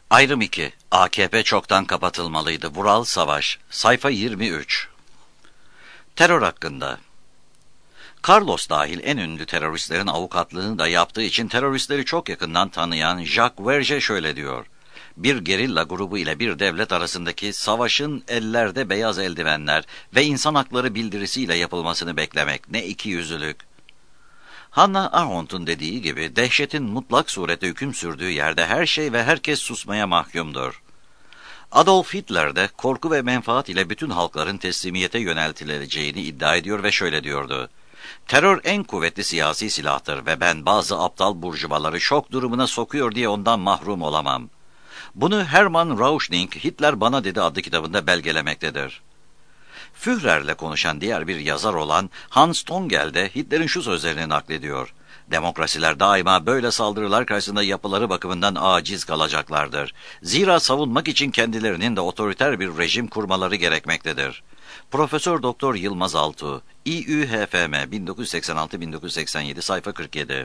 Ayrım 2. AKP çoktan kapatılmalıydı. Vural Savaş. Sayfa 23. Terör hakkında. Carlos dahil en ünlü teröristlerin avukatlığını da yaptığı için teröristleri çok yakından tanıyan Jacques Verge şöyle diyor. Bir gerilla grubu ile bir devlet arasındaki savaşın ellerde beyaz eldivenler ve insan hakları bildirisiyle yapılmasını beklemek ne ikiyüzlülük. Hannah Arendt'un dediği gibi dehşetin mutlak surette hüküm sürdüğü yerde her şey ve herkes susmaya mahkumdur. Adolf Hitler de korku ve menfaat ile bütün halkların teslimiyete yöneltileceğini iddia ediyor ve şöyle diyordu. Terör en kuvvetli siyasi silahtır ve ben bazı aptal burjuvaları şok durumuna sokuyor diye ondan mahrum olamam. Bunu Hermann Rauschning Hitler Bana Dedi adlı kitabında belgelemektedir. Führer'le konuşan diğer bir yazar olan Hans Tongel de Hitler'in şu sözlerini naklediyor. Demokrasiler daima böyle saldırılar karşısında yapıları bakımından aciz kalacaklardır. Zira savunmak için kendilerinin de otoriter bir rejim kurmaları gerekmektedir. Profesör Doktor Yılmaz Altuğ, İÜHFM 1986-1987 sayfa 47.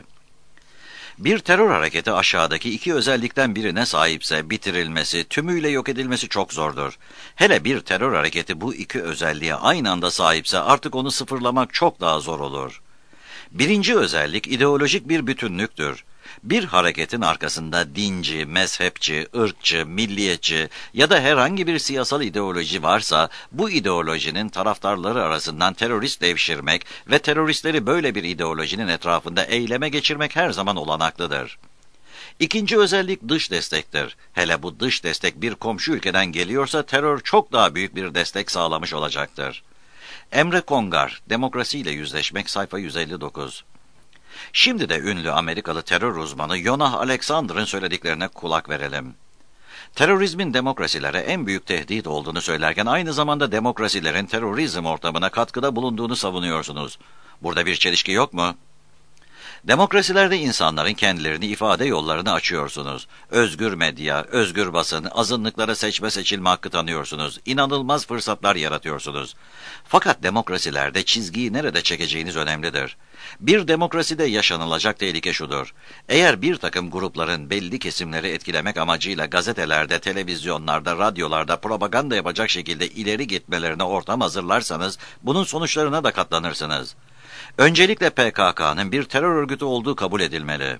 Bir terör hareketi aşağıdaki iki özellikten birine sahipse bitirilmesi, tümüyle yok edilmesi çok zordur. Hele bir terör hareketi bu iki özelliğe aynı anda sahipse artık onu sıfırlamak çok daha zor olur. Birinci özellik ideolojik bir bütünlüktür. Bir hareketin arkasında dinci, mezhepçi, ırkçı, milliyetçi ya da herhangi bir siyasal ideoloji varsa bu ideolojinin taraftarları arasından terörist devşirmek ve teröristleri böyle bir ideolojinin etrafında eyleme geçirmek her zaman olanaklıdır. İkinci özellik dış destektir. Hele bu dış destek bir komşu ülkeden geliyorsa terör çok daha büyük bir destek sağlamış olacaktır. Emre Kongar, Demokrasiyle Yüzleşmek sayfa 159. Şimdi de ünlü Amerikalı terör uzmanı Yonah Alexander'ın söylediklerine kulak verelim. Terörizmin demokrasilere en büyük tehdit olduğunu söylerken aynı zamanda demokrasilerin terörizm ortamına katkıda bulunduğunu savunuyorsunuz. Burada bir çelişki yok mu? Demokrasilerde insanların kendilerini ifade yollarını açıyorsunuz. Özgür medya, özgür basın, azınlıklara seçme seçilme hakkı tanıyorsunuz. İnanılmaz fırsatlar yaratıyorsunuz. Fakat demokrasilerde çizgiyi nerede çekeceğiniz önemlidir. Bir demokraside yaşanılacak tehlike şudur. Eğer bir takım grupların belli kesimleri etkilemek amacıyla gazetelerde, televizyonlarda, radyolarda propaganda yapacak şekilde ileri gitmelerine ortam hazırlarsanız bunun sonuçlarına da katlanırsınız. Öncelikle PKK'nın bir terör örgütü olduğu kabul edilmeli.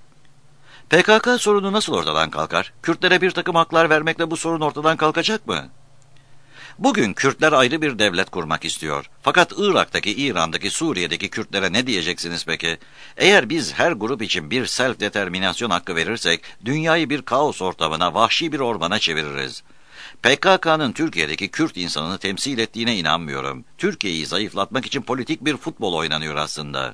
PKK sorunu nasıl ortadan kalkar? Kürtlere bir takım haklar vermekle bu sorun ortadan kalkacak mı? Bugün Kürtler ayrı bir devlet kurmak istiyor. Fakat Irak'taki, İran'daki, Suriye'deki Kürtlere ne diyeceksiniz peki? Eğer biz her grup için bir self-determinasyon hakkı verirsek, dünyayı bir kaos ortamına, vahşi bir ormana çeviririz. PKK'nın Türkiye'deki Kürt insanını temsil ettiğine inanmıyorum. Türkiye'yi zayıflatmak için politik bir futbol oynanıyor aslında.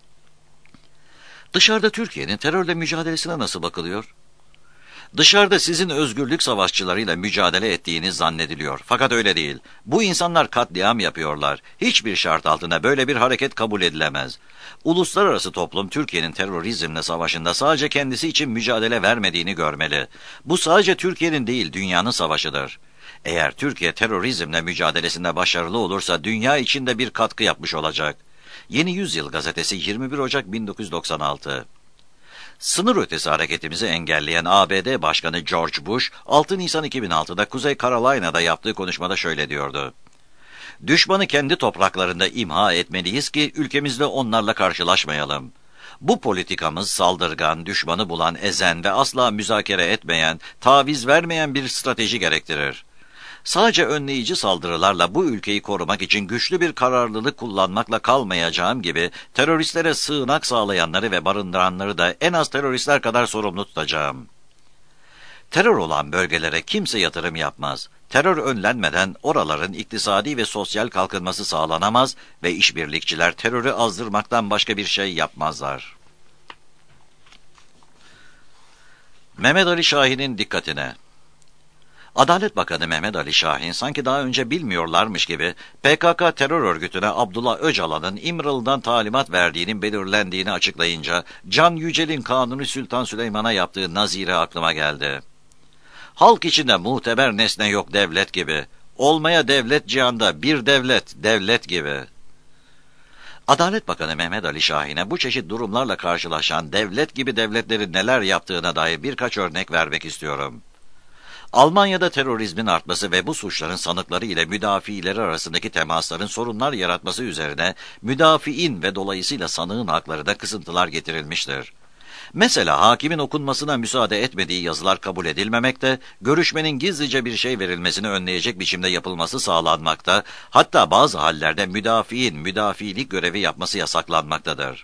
Dışarıda Türkiye'nin terörle mücadelesine nasıl bakılıyor? Dışarıda sizin özgürlük savaşçılarıyla mücadele ettiğiniz zannediliyor. Fakat öyle değil. Bu insanlar katliam yapıyorlar. Hiçbir şart altında böyle bir hareket kabul edilemez. Uluslararası toplum Türkiye'nin terörizmle savaşında sadece kendisi için mücadele vermediğini görmeli. Bu sadece Türkiye'nin değil, dünyanın savaşıdır. Eğer Türkiye terörizmle mücadelesinde başarılı olursa dünya için de bir katkı yapmış olacak. Yeni Yüzyıl gazetesi 21 Ocak 1996. Sınır ötesi hareketimizi engelleyen ABD Başkanı George Bush, 6 Nisan 2006'da Kuzey Carolina'da yaptığı konuşmada şöyle diyordu. Düşmanı kendi topraklarında imha etmeliyiz ki ülkemizde onlarla karşılaşmayalım. Bu politikamız saldırgan, düşmanı bulan, ezen ve asla müzakere etmeyen, taviz vermeyen bir strateji gerektirir. Sadece önleyici saldırılarla bu ülkeyi korumak için güçlü bir kararlılık kullanmakla kalmayacağım gibi teröristlere sığınak sağlayanları ve barındıranları da en az teröristler kadar sorumlu tutacağım. Terör olan bölgelere kimse yatırım yapmaz. Terör önlenmeden oraların iktisadi ve sosyal kalkınması sağlanamaz ve işbirlikçiler terörü azdırmaktan başka bir şey yapmazlar. Mehmet Ali Şahin'in dikkatine. Adalet Bakanı Mehmet Ali Şahin sanki daha önce bilmiyorlarmış gibi PKK terör örgütüne Abdullah Öcalan'ın İmralı'dan talimat verdiğinin belirlendiğini açıklayınca Can Yücel'in Kanuni Sultan Süleyman'a yaptığı nazire aklıma geldi. Halk içinde muteber nesne yok devlet gibi. Olmaya devlet cihanda bir devlet, devlet gibi. Adalet Bakanı Mehmet Ali Şahin'e bu çeşit durumlarla karşılaşan devlet gibi devletlerin neler yaptığına dair birkaç örnek vermek istiyorum. Almanya'da terörizmin artması ve bu suçların sanıkları ile müdafileri arasındaki temasların sorunlar yaratması üzerine müdafiin ve dolayısıyla sanığın hakları da kısıntılar getirilmiştir. Mesela hakimin okunmasına müsaade etmediği yazılar kabul edilmemekte, görüşmenin gizlice bir şey verilmesini önleyecek biçimde yapılması sağlanmakta, hatta bazı hallerde müdafiin müdafilik görevi yapması yasaklanmaktadır.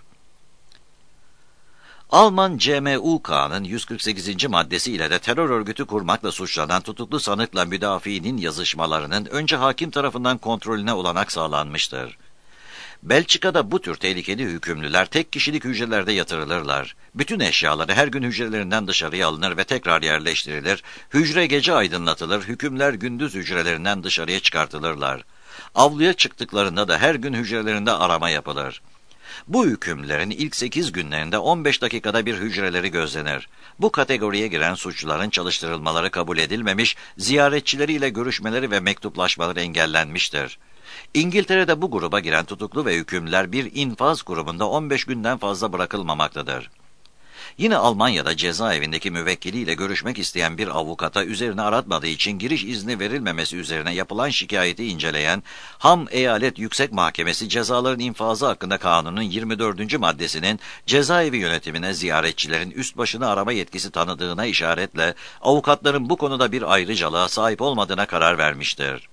Alman CMUK'nın 148. maddesi ile de terör örgütü kurmakla suçlanan tutuklu sanıkla müdafiinin yazışmalarının önce hakim tarafından kontrolüne olanak sağlanmıştır. Belçika'da bu tür tehlikeli hükümlüler tek kişilik hücrelerde yatırılırlar. Bütün eşyaları her gün hücrelerinden dışarıya alınır ve tekrar yerleştirilir. Hücre gece aydınlatılır, hükümler gündüz hücrelerinden dışarıya çıkartılırlar. Avluya çıktıklarında da her gün hücrelerinde arama yapılır. Bu hükümlerin ilk 8 günlerinde 15 dakikada bir hücreleri gözlenir. Bu kategoriye giren suçluların çalıştırılmaları kabul edilmemiş, ziyaretçileriyle görüşmeleri ve mektuplaşmaları engellenmiştir. İngiltere'de bu gruba giren tutuklu ve hükümlüler bir infaz grubunda 15 günden fazla bırakılmamaktadır. Yine Almanya'da cezaevindeki müvekkiliyle görüşmek isteyen bir avukata üzerine aratmadığı için giriş izni verilmemesi üzerine yapılan şikayeti inceleyen Ham Eyalet Yüksek Mahkemesi cezaların infazı hakkında kanunun 24. maddesinin cezaevi yönetimine ziyaretçilerin üst başını arama yetkisi tanıdığına işaretle avukatların bu konuda bir ayrıcalığa sahip olmadığına karar vermiştir.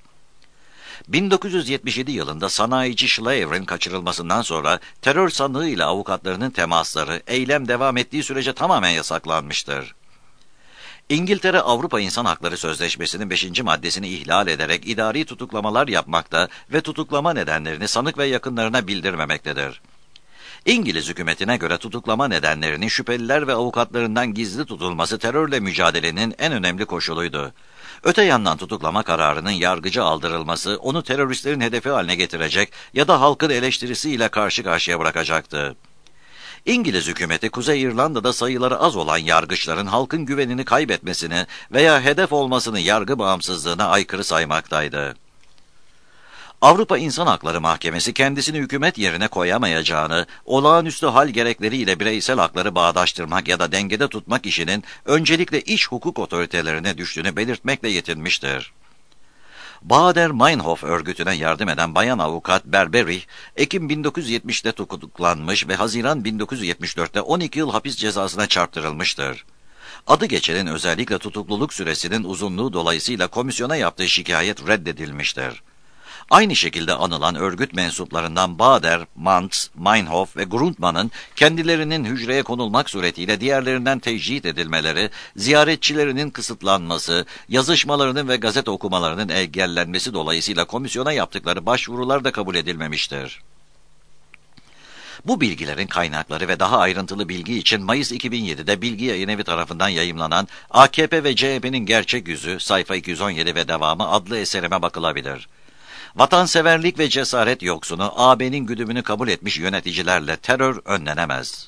1977 yılında sanayici Schleier'in kaçırılmasından sonra terör sanığı ile avukatlarının temasları eylem devam ettiği sürece tamamen yasaklanmıştır. İngiltere Avrupa İnsan Hakları Sözleşmesi'nin 5. maddesini ihlal ederek idari tutuklamalar yapmakta ve tutuklama nedenlerini sanık ve yakınlarına bildirmemektedir. İngiliz hükümetine göre tutuklama nedenlerinin şüpheliler ve avukatlarından gizli tutulması terörle mücadelenin en önemli koşuluydu. Öte yandan tutuklama kararının yargıca aldırılması onu teröristlerin hedefi haline getirecek ya da halkın eleştirisiyle karşı karşıya bırakacaktı. İngiliz hükümeti Kuzey İrlanda'da sayıları az olan yargıçların halkın güvenini kaybetmesini veya hedef olmasını yargı bağımsızlığına aykırı saymaktaydı. Avrupa İnsan Hakları Mahkemesi kendisini hükümet yerine koyamayacağını, olağanüstü hal gerekleriyle bireysel hakları bağdaştırmak ya da dengede tutmak işinin öncelikle iç hukuk otoritelerine düştüğünü belirtmekle yetinmiştir. Baader-Meinhof örgütüne yardım eden bayan avukat Berberi, Ekim 1970'te tutuklanmış ve Haziran 1974'te 12 yıl hapis cezasına çarptırılmıştır. Adı geçenin özellikle tutukluluk süresinin uzunluğu dolayısıyla komisyona yaptığı şikayet reddedilmiştir. Aynı şekilde anılan örgüt mensuplarından Baader, Mantz, Meinhof ve Grundmann'ın kendilerinin hücreye konulmak suretiyle diğerlerinden tecrit edilmeleri, ziyaretçilerinin kısıtlanması, yazışmalarının ve gazete okumalarının engellenmesi dolayısıyla komisyona yaptıkları başvurular da kabul edilmemiştir. Bu bilgilerin kaynakları ve daha ayrıntılı bilgi için Mayıs 2007'de Bilgi Yayınevi tarafından yayımlanan AKP ve CHP'nin Gerçek Yüzü, sayfa 217 ve devamı adlı eserime bakılabilir. Vatanseverlik ve cesaret yoksunu AB'nin güdümünü kabul etmiş yöneticilerle terör önlenemez.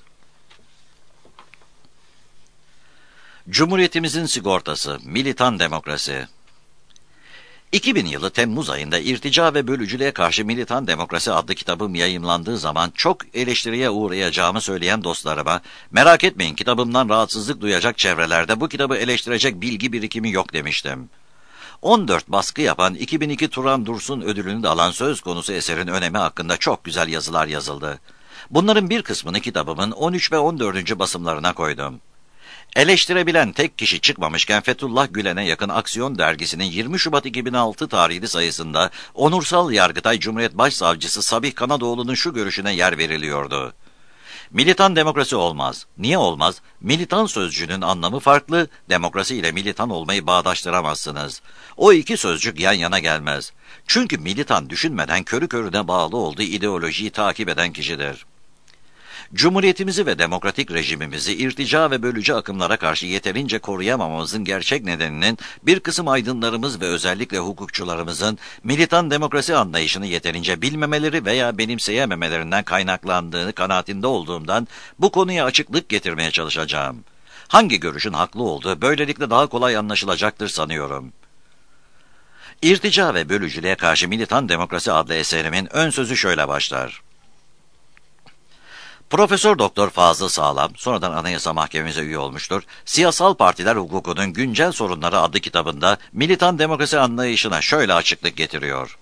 Cumhuriyetimizin sigortası, militan demokrasi. 2000 yılı Temmuz ayında İrtica ve Bölücülüğe Karşı Militan Demokrasi adlı kitabım yayımlandığı zaman çok eleştiriye uğrayacağımı söyleyen dostlarıma, merak etmeyin kitabımdan rahatsızlık duyacak çevrelerde bu kitabı eleştirecek bilgi birikimi yok demiştim. 14 baskı yapan 2002 Turan Dursun ödülünü de alan söz konusu eserin önemi hakkında çok güzel yazılar yazıldı. Bunların bir kısmını kitabımın 13 ve 14. basımlarına koydum. Eleştirebilen tek kişi çıkmamışken Fethullah Gülen'e yakın Aksiyon dergisinin 20 Şubat 2006 tarihli sayısında Onursal Yargıtay Cumhuriyet Başsavcısı Sabih Kanadoğlu'nun şu görüşüne yer veriliyordu. Militan demokrasi olmaz. Niye olmaz? Militan sözcüğünün anlamı farklı, demokrasi ile militan olmayı bağdaştıramazsınız. O iki sözcük yan yana gelmez. Çünkü militan düşünmeden körü körüne bağlı olduğu ideolojiyi takip eden kişidir. Cumhuriyetimizi ve demokratik rejimimizi irtica ve bölücü akımlara karşı yeterince koruyamamamızın gerçek nedeninin bir kısım aydınlarımız ve özellikle hukukçularımızın militan demokrasi anlayışını yeterince bilmemeleri veya benimseyememelerinden kaynaklandığını kanaatinde olduğumdan bu konuya açıklık getirmeye çalışacağım. Hangi görüşün haklı olduğu böylelikle daha kolay anlaşılacaktır sanıyorum. İrtica ve Bölücülüğe Karşı Militan Demokrasi adlı eserimin ön sözü şöyle başlar. Profesör Doktor Fazıl Sağlam, sonradan Anayasa Mahkememize üye olmuştur. Siyasal Partiler Hukukunun Güncel Sorunları adlı kitabında militan demokrasi anlayışına şöyle açıklık getiriyor.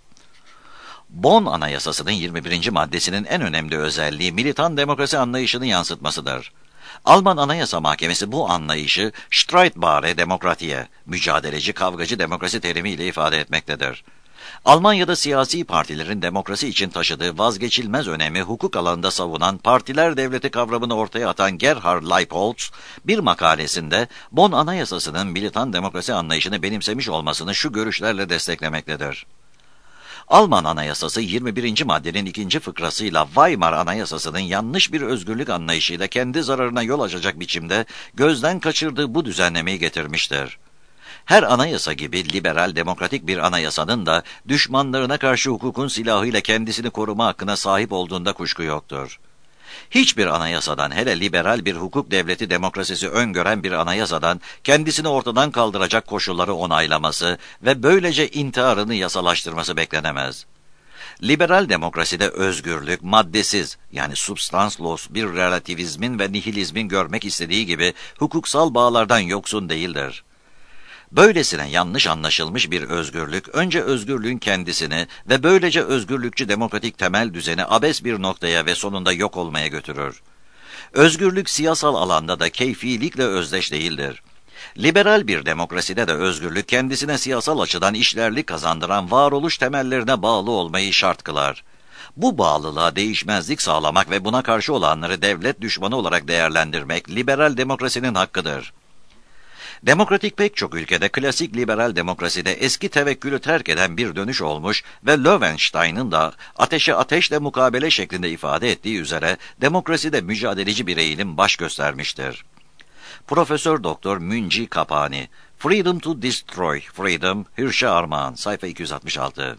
Bonn Anayasası'nın 21. maddesinin en önemli özelliği militan demokrasi anlayışını yansıtmasıdır. Alman Anayasa Mahkemesi bu anlayışı Streitbare Demokratie, mücadeleci kavgacı demokrasi terimiyle ifade etmektedir. Almanya'da siyasi partilerin demokrasi için taşıdığı vazgeçilmez önemi hukuk alanında savunan partiler devleti kavramını ortaya atan Gerhard Leipoltz, bir makalesinde Bonn Anayasası'nın militan demokrasi anlayışını benimsemiş olmasını şu görüşlerle desteklemektedir. Alman Anayasası 21. maddenin 2. fıkrasıyla Weimar Anayasası'nın yanlış bir özgürlük anlayışıyla kendi zararına yol açacak biçimde gözden kaçırdığı bu düzenlemeyi getirmiştir. Her anayasa gibi liberal demokratik bir anayasanın da düşmanlarına karşı hukukun silahıyla kendisini koruma hakkına sahip olduğunda kuşku yoktur. Hiçbir anayasadan, hele liberal bir hukuk devleti demokrasisi öngören bir anayasadan kendisini ortadan kaldıracak koşulları onaylaması ve böylece intiharını yasalaştırması beklenemez. Liberal demokraside özgürlük, maddesiz yani substanslos bir relativizmin ve nihilizmin görmek istediği gibi hukuksal bağlardan yoksun değildir. Böylesine yanlış anlaşılmış bir özgürlük, önce özgürlüğün kendisini ve böylece özgürlükçü demokratik temel düzeni abes bir noktaya ve sonunda yok olmaya götürür. Özgürlük siyasal alanda da keyfilikle özdeş değildir. Liberal bir demokraside de özgürlük kendisine siyasal açıdan işlerlik kazandıran varoluş temellerine bağlı olmayı şart kılar. Bu bağlılığa değişmezlik sağlamak ve buna karşı olanları devlet düşmanı olarak değerlendirmek liberal demokrasinin hakkıdır. Demokratik pek çok ülkede klasik liberal demokraside eski tevekkülü terk eden bir dönüş olmuş ve Löwenstein'ın da ateşe ateşle mukabele şeklinde ifade ettiği üzere demokraside mücadeleci bir eğilim baş göstermiştir. Profesör Doktor Münci Kapani, Freedom to Destroy Freedom, Hirsch'e Armağan, sayfa 266.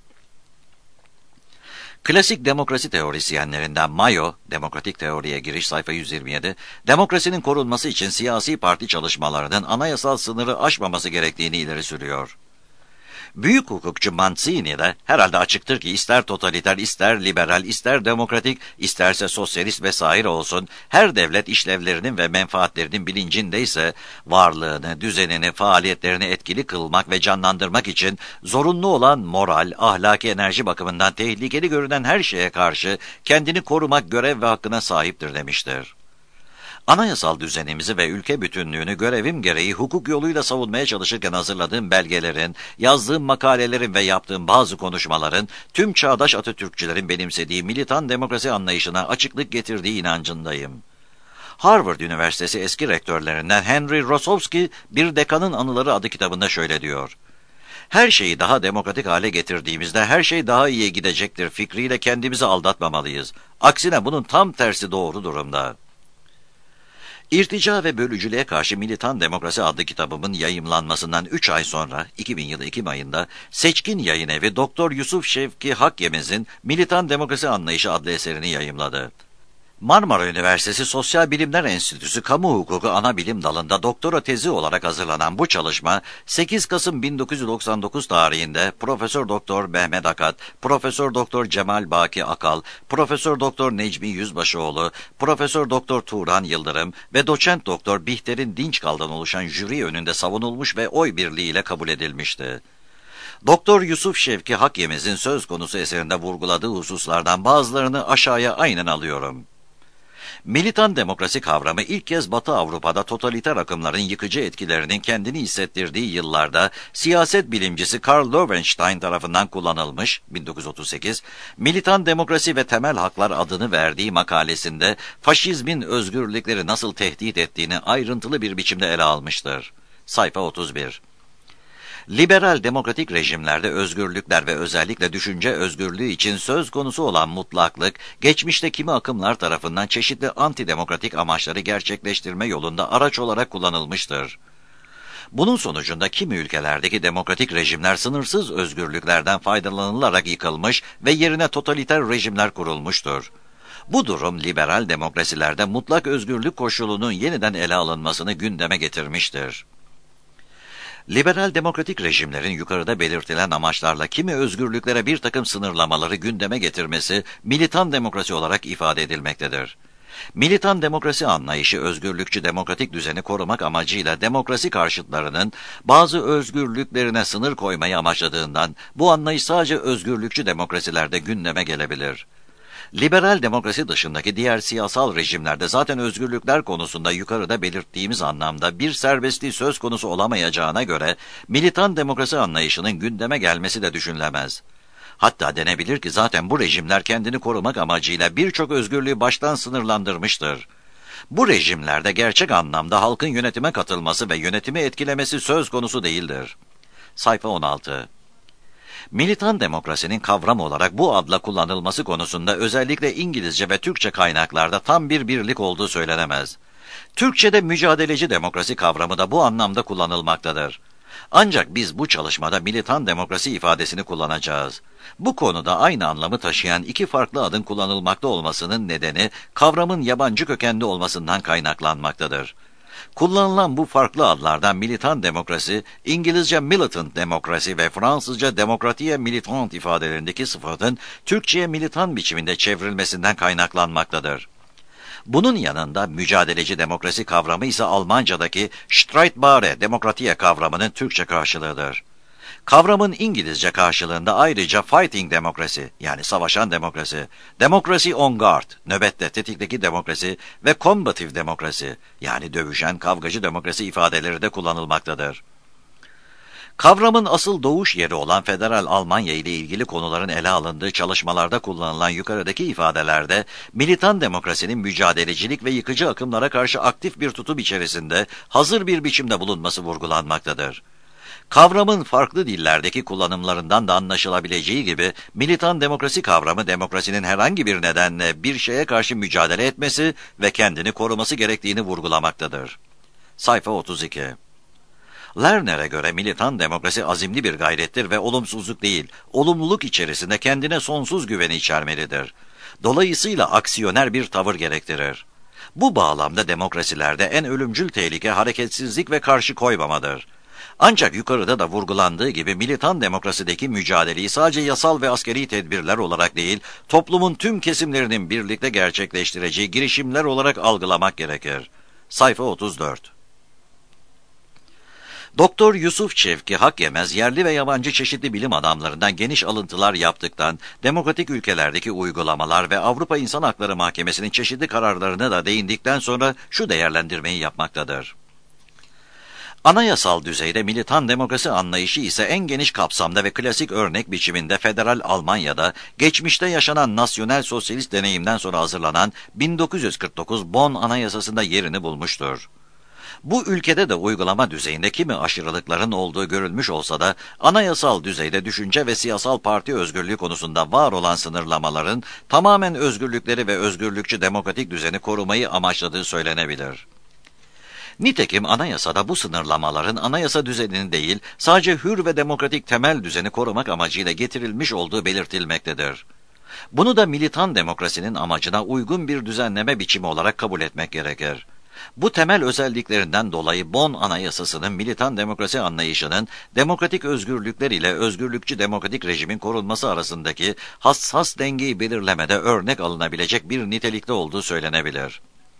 Klasik demokrasi teorisyenlerinden Mayo, Demokratik Teoriye Giriş sayfa 127, demokrasinin korunması için siyasi parti çalışmalarının anayasal sınırı aşmaması gerektiğini ileri sürüyor. Büyük hukukçu Mancini de herhalde açıktır ki ister totaliter, ister liberal, ister demokratik, isterse sosyalist vesaire olsun, her devlet işlevlerinin ve menfaatlerinin bilincindeyse varlığını, düzenini, faaliyetlerini etkili kılmak ve canlandırmak için zorunlu olan moral, ahlaki enerji bakımından tehlikeli görünen her şeye karşı kendini korumak görev ve hakkına sahiptir demiştir. Anayasal düzenimizi ve ülke bütünlüğünü görevim gereği hukuk yoluyla savunmaya çalışırken hazırladığım belgelerin, yazdığım makalelerin ve yaptığım bazı konuşmaların tüm çağdaş Atatürkçülerin benimsediği militan demokrasi anlayışına açıklık getirdiği inancındayım. Harvard Üniversitesi eski rektörlerinden Henry Rosowski, Bir Dekanın Anıları adlı kitabında şöyle diyor. Her şeyi daha demokratik hale getirdiğimizde her şey daha iyiye gidecektir fikriyle kendimizi aldatmamalıyız. Aksine bunun tam tersi doğru durumda. İrtica ve Bölücülüğe Karşı Militan Demokrasi adlı kitabımın yayımlanmasından 3 ay sonra 2000 yılı Ekim ayında Seçkin Yayınevi Doktor Yusuf Şevki Hakyemiz'in Militan Demokrasi Anlayışı adlı eserini yayımladı. Marmara Üniversitesi Sosyal Bilimler Enstitüsü Kamu Hukuku Anabilim Dalı'nda doktora tezi olarak hazırlanan bu çalışma 8 Kasım 1999 tarihinde Profesör Doktor Mehmet Akat, Profesör Doktor Cemal Baki Akal, Profesör Doktor Necmi Yüzbaşıoğlu, Profesör Doktor Turan Yıldırım ve Doçent Doktor Bihter'in Dinçkal'dan oluşan jüri önünde savunulmuş ve oy birliğiyle kabul edilmişti. Doktor Yusuf Şevki Hakyemiz'in söz konusu eserinde vurguladığı hususlardan bazılarını aşağıya aynen alıyorum. Militan demokrasi kavramı ilk kez Batı Avrupa'da totaliter akımların yıkıcı etkilerinin kendini hissettirdiği yıllarda siyaset bilimcisi Karl Löwenstein tarafından kullanılmış 1938, Militan Demokrasi ve Temel Haklar adını verdiği makalesinde faşizmin özgürlükleri nasıl tehdit ettiğini ayrıntılı bir biçimde ele almıştır. Sayfa 31. Liberal demokratik rejimlerde özgürlükler ve özellikle düşünce özgürlüğü için söz konusu olan mutlaklık, geçmişte kimi akımlar tarafından çeşitli antidemokratik amaçları gerçekleştirme yolunda araç olarak kullanılmıştır. Bunun sonucunda kimi ülkelerdeki demokratik rejimler sınırsız özgürlüklerden faydalanılarak yıkılmış ve yerine totaliter rejimler kurulmuştur. Bu durum liberal demokrasilerde mutlak özgürlük koşulunun yeniden ele alınmasını gündeme getirmiştir. Liberal demokratik rejimlerin yukarıda belirtilen amaçlarla kimi özgürlüklere bir takım sınırlamaları gündeme getirmesi militan demokrasi olarak ifade edilmektedir. Militan demokrasi anlayışı özgürlükçü demokratik düzeni korumak amacıyla demokrasi karşıtlarının bazı özgürlüklerine sınır koymayı amaçladığından bu anlayış sadece özgürlükçü demokrasilerde gündeme gelebilir. Liberal demokrasi dışındaki diğer siyasal rejimlerde zaten özgürlükler konusunda yukarıda belirttiğimiz anlamda bir serbestliği söz konusu olamayacağına göre militan demokrasi anlayışının gündeme gelmesi de düşünülemez. Hatta denebilir ki zaten bu rejimler kendini korumak amacıyla birçok özgürlüğü baştan sınırlandırmıştır. Bu rejimlerde gerçek anlamda halkın yönetime katılması ve yönetimi etkilemesi söz konusu değildir. Sayfa 16. Militan demokrasinin kavram olarak bu adla kullanılması konusunda özellikle İngilizce ve Türkçe kaynaklarda tam bir birlik olduğu söylenemez. Türkçe'de mücadeleci demokrasi kavramı da bu anlamda kullanılmaktadır. Ancak biz bu çalışmada militan demokrasi ifadesini kullanacağız. Bu konuda aynı anlamı taşıyan iki farklı adın kullanılmakta olmasının nedeni kavramın yabancı kökenli olmasından kaynaklanmaktadır. Kullanılan bu farklı adlardan militan demokrasi, İngilizce militant demokrasi ve Fransızca demokratiye militant ifadelerindeki sıfatın Türkçe'ye militan biçiminde çevrilmesinden kaynaklanmaktadır. Bunun yanında mücadeleci demokrasi kavramı ise Almanca'daki Streitbare Demokratie kavramının Türkçe karşılığıdır. Kavramın İngilizce karşılığında ayrıca fighting demokrasi yani savaşan demokrasi, democracy on guard, nöbette tetikteki demokrasi ve combative demokrasi yani dövüşen kavgacı demokrasi ifadeleri de kullanılmaktadır. Kavramın asıl doğuş yeri olan Federal Almanya ile ilgili konuların ele alındığı çalışmalarda kullanılan yukarıdaki ifadelerde militan demokrasinin mücadelecilik ve yıkıcı akımlara karşı aktif bir tutum içerisinde hazır bir biçimde bulunması vurgulanmaktadır. Kavramın farklı dillerdeki kullanımlarından da anlaşılabileceği gibi militan demokrasi kavramı demokrasinin herhangi bir nedenle bir şeye karşı mücadele etmesi ve kendini koruması gerektiğini vurgulamaktadır. Sayfa 32. Lerner'e göre militan demokrasi azimli bir gayrettir ve olumsuzluk değil, olumluluk içerisinde kendine sonsuz güveni içermelidir. Dolayısıyla aksiyoner bir tavır gerektirir. Bu bağlamda demokrasilerde en ölümcül tehlike hareketsizlik ve karşı koymamadır. Ancak yukarıda da vurgulandığı gibi militan demokrasideki mücadeleyi sadece yasal ve askeri tedbirler olarak değil, toplumun tüm kesimlerinin birlikte gerçekleştireceği girişimler olarak algılamak gerekir. Sayfa 34. Doktor Yusuf Çevki hak yemez yerli ve yabancı çeşitli bilim adamlarından geniş alıntılar yaptıktan demokratik ülkelerdeki uygulamalar ve Avrupa İnsan Hakları Mahkemesi'nin çeşitli kararlarına da değindikten sonra şu değerlendirmeyi yapmaktadır. Anayasal düzeyde militan demokrasi anlayışı ise en geniş kapsamda ve klasik örnek biçiminde Federal Almanya'da geçmişte yaşanan nasyonel sosyalist deneyimden sonra hazırlanan 1949 Bonn Anayasası'nda yerini bulmuştur. Bu ülkede de uygulama düzeyinde kimi aşırılıkların olduğu görülmüş olsa da anayasal düzeyde düşünce ve siyasal parti özgürlüğü konusunda var olan sınırlamaların tamamen özgürlükleri ve özgürlükçü demokratik düzeni korumayı amaçladığı söylenebilir. Nitekim anayasada bu sınırlamaların anayasa düzenini değil, sadece hür ve demokratik temel düzeni korumak amacıyla getirilmiş olduğu belirtilmektedir. Bunu da militan demokrasinin amacına uygun bir düzenleme biçimi olarak kabul etmek gerekir. Bu temel özelliklerinden dolayı Bonn Anayasası'nın militan demokrasi anlayışının demokratik özgürlükler ile özgürlükçü demokratik rejimin korunması arasındaki hassas dengeyi belirlemede örnek alınabilecek bir nitelikte olduğu söylenebilir.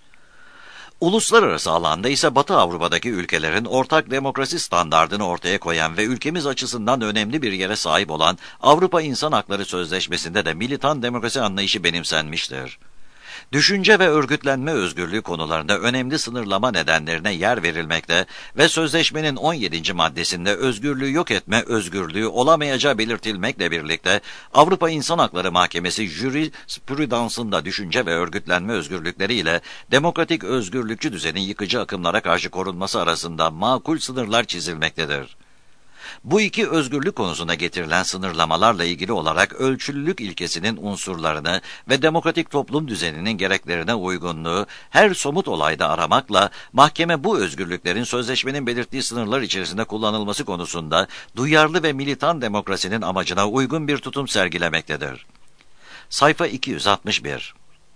Uluslararası alanda ise Batı Avrupa'daki ülkelerin ortak demokrasi standardını ortaya koyan ve ülkemiz açısından önemli bir yere sahip olan Avrupa İnsan Hakları Sözleşmesi'nde de militan demokrasi anlayışı benimsenmiştir. Düşünce ve örgütlenme özgürlüğü konularında önemli sınırlama nedenlerine yer verilmekte ve sözleşmenin 17. maddesinde özgürlüğü yok etme özgürlüğü olamayacağı belirtilmekle birlikte Avrupa İnsan Hakları Mahkemesi jurisprudansında düşünce ve örgütlenme özgürlükleri ile demokratik özgürlükçü düzenin yıkıcı akımlara karşı korunması arasında makul sınırlar çizilmektedir. Bu iki özgürlük konusunda getirilen sınırlamalarla ilgili olarak ölçülülük ilkesinin unsurlarını ve demokratik toplum düzeninin gereklerine uygunluğu her somut olayda aramakla mahkeme bu özgürlüklerin sözleşmenin belirttiği sınırlar içerisinde kullanılması konusunda duyarlı ve militan demokrasinin amacına uygun bir tutum sergilemektedir. Sayfa 261.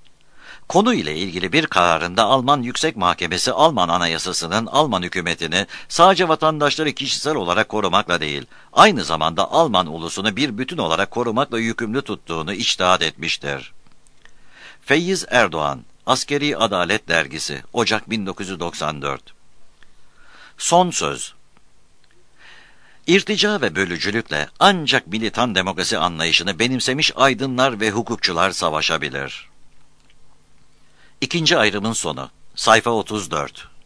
Konu ile ilgili bir kararında Alman Yüksek Mahkemesi Alman Anayasası'nın Alman hükümetini sadece vatandaşları kişisel olarak korumakla değil, aynı zamanda Alman ulusunu bir bütün olarak korumakla yükümlü tuttuğunu içtihat etmiştir. Feyiz Erdoğan, Askeri Adalet Dergisi, Ocak 1994. Son söz. İrtica ve bölücülükle ancak militan demokrasi anlayışını benimsemiş aydınlar ve hukukçular savaşabilir. İkinci ayrımın sonu. Sayfa 34.